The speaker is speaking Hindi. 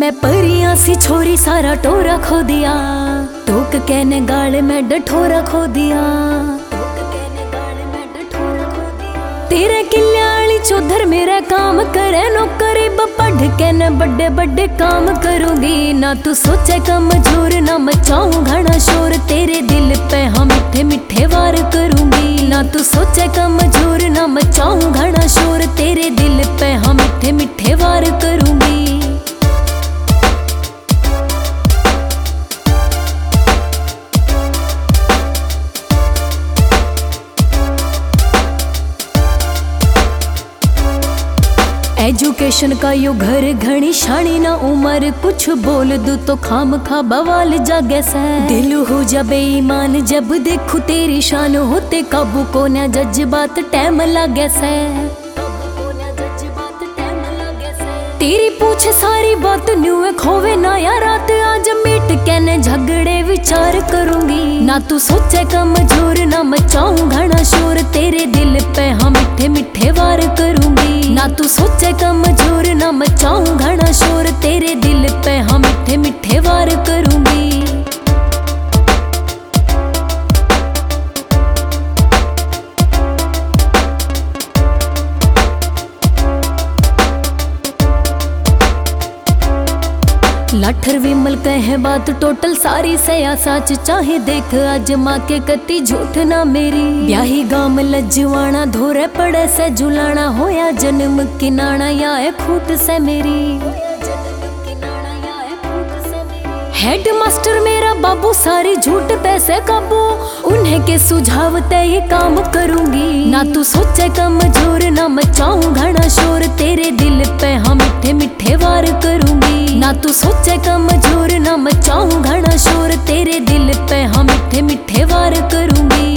मैं परियां सी छोरी सारा टोरा खो दिया, टोक कहने गाल में डठोरा खो दिया। तेरे किल्याली चौधर मेरा काम करे नौकरी पढ़ के न बड़े बड़े काम करूंगी। ना तू सोचे कमजोर ना मचाऊं घना शोर, तेरे दिल पे हम मीठे मीठे वार करूंगी। ना तू सोचे कमजोर ना मचाऊं घना शोर, तेरे दिल पे हम मीठे मीठे वार करूंगी। एजुकेशन का यो घर घनी शानी ना उमर, कुछ बोल दू तो खाम खा बवाल जागे से। दिल हो जा बेईमान जब देखू तेरी शान, होते काबू को ना जज्बात टाइम लागे से। तेरी पूछ सारी बात न्यू खोवे ना या रात, आज मीट के न झगड़े विचार करूंगी। ना तू सोचे कमजोर ना मचाऊं घना शोर, तेरे दिल पे हम मीठे मीठे वार करूंगी। ना तू सोचे कमजोर ना मचाऊं घना शोर, तेरे दिल पे हम मीठे मीठे वार करूंगी। लाठर विमल कहे बात टोटल सारी सया साच, चाहे देख आज माँ के कति झूठ ना मेरी। ब्याही गाम लज्जवाना धोरे पड़े से झुलाना, होया जन्म किनाना या है खूट से मेरी। हेड मास्टर मेरा बाबू सारी झूठ पैसे काबू, उन्हें के सुझाव ते ही काम करूंगी। ना तू सोचे कमजोर ना मचाऊं घना शोर, तेरे दिल पे हम मीठे मीठे वार करूंगी। ना तू सोचे कमजोर ना मचाऊं घना शोर, तेरे दिल पे हम मीठे मीठे वार करूंगी।